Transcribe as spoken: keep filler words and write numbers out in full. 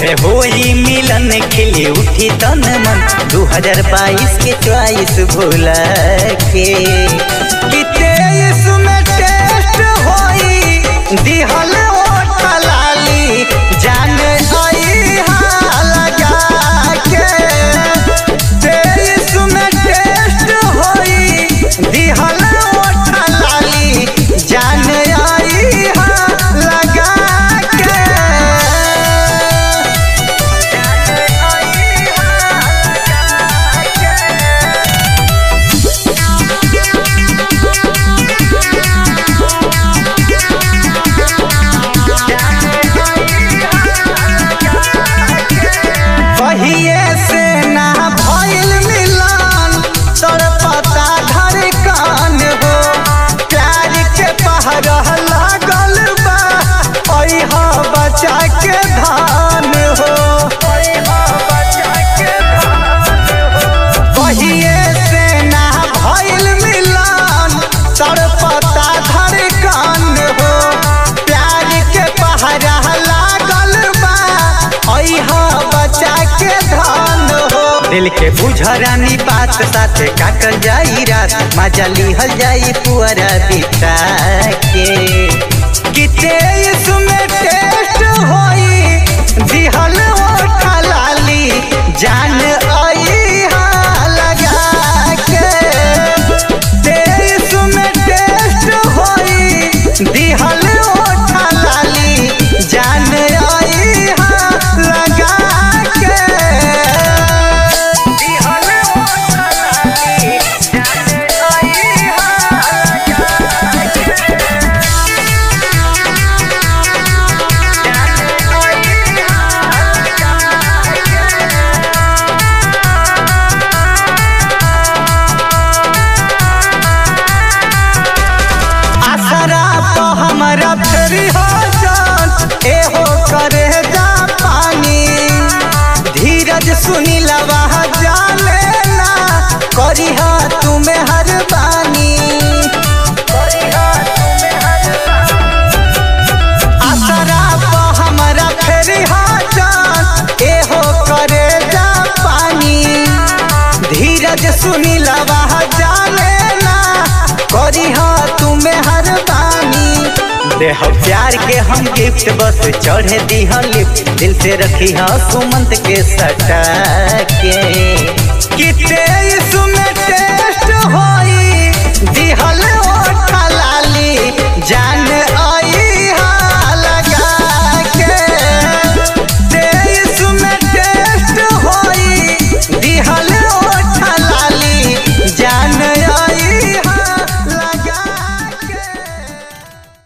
तोहे होई मिलन खिली उठी तन मन दो हज़ार बाईस के चॉइस भूला के कि तेईस में टेस्ट होई दिहल ओठ लाली जान आई लगा के तेईस में टेस्ट होई दिहल ओठ लाली जान आई लगा के कहिए से ना भइल मिलन तोर पता धड़कन हो प्यार के पहरा लागल बा ओइहा बचा के धान हो कहिए से ना भइल मिलन तोर पता धड़कन हो प्यार के पहरा लागल बा ओइहा बचा के धान हो दिल के बुझरानी बात साथे काटल जाई रात मजा लिहल जाई पुअरा बिता के कि तेईस में टेस्ट होई दिहल ओठ लाली जान आई लगा के तेईस में टेस्ट होई दिहल ओठ लाली जान आई लगा के आसरा तो हमारा फेरी हो जान एहो करे जा पानी धीरज सुनी लवा जाने ना करी हा तुम्हें हर बानी आसरा तो हमारा फेरी हो जान एहो करे जा पानी धीरज सुनी लवा जाने ना करी हा तुम्हें हर बानी देह प्यार के हम गिफ्ट बस चढ़े दी लिफ्ट दिल से रखी हा सुमंत के सटा के कि तेईस में टेस्ट होई दिहल ओठ लाली जान